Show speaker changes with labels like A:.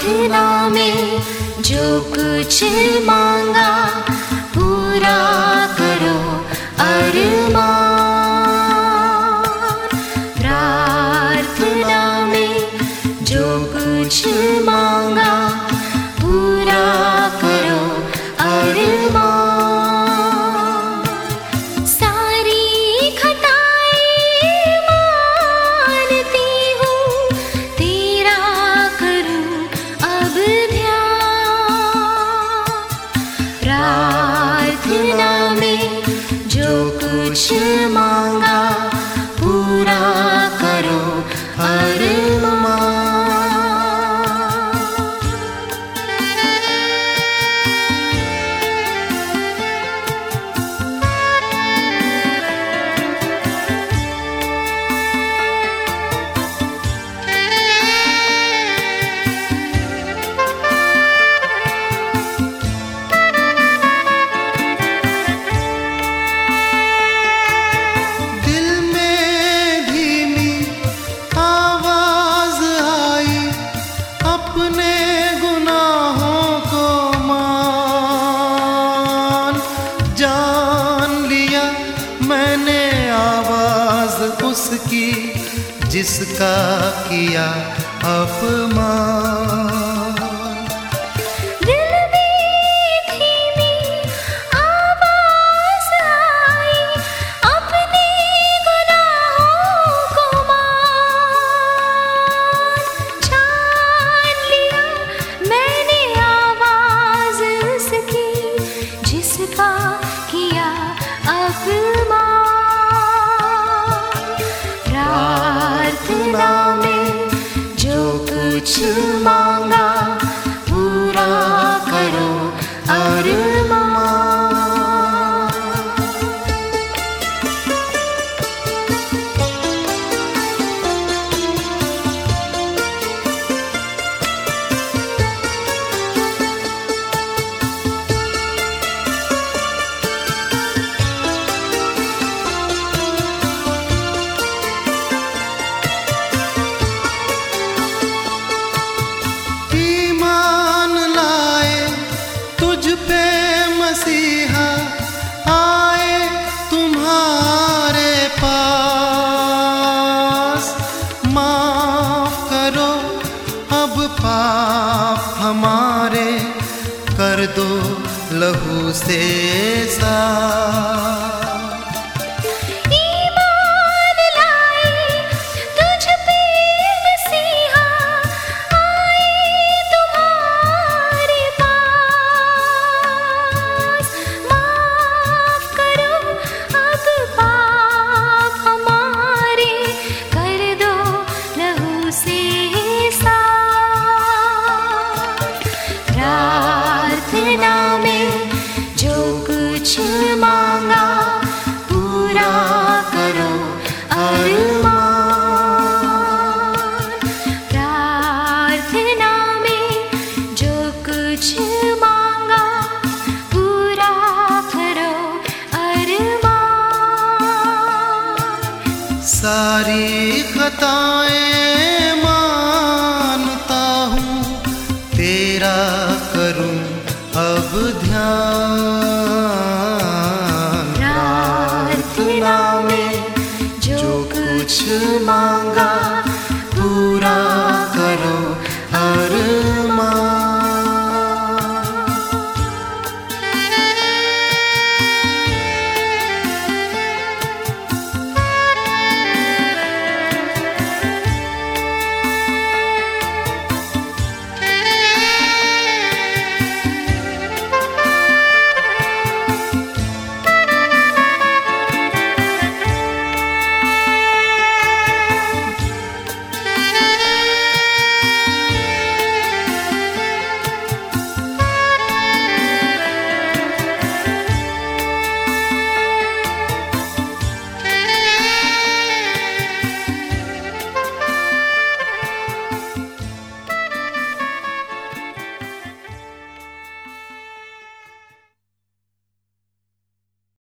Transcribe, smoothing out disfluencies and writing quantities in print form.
A: प्रार्थना में जो कुछ मांगा पूरा करो अरमान। प्रार्थना में जो कुछ मांगा पूरा करो अरमान। सारी खताएं मानती हूँ, तेरा करूँ अब ध्यान। प्रार्थना में जो कुछ मांगा पूरा करो अरमान।
B: उसकी जिसका किया अपमान।
A: दिल में धीमी आवाज आई, अपने गुनाहों को मान। जान लिया मैंने आवाज उसकी जिसका किया अपमान। प्रार्थना में जो कुछ मांगा पूरा करो अरमान।
B: मसीहा आए तुम्हारे पास, माफ करो अब पाप हमारे, कर दो लहू से साफ।
A: प्रार्थना में जो कुछ मांगा पूरा करो अरमान। प्रार्थना में जो कुछ मांगा पूरा करो अरमान।
B: सारी खताएं मानता हूँ, तेरा करूँ अब ध्यान।
A: प्रार्थना में जो कुछ मांगा पूरा करो अरमान।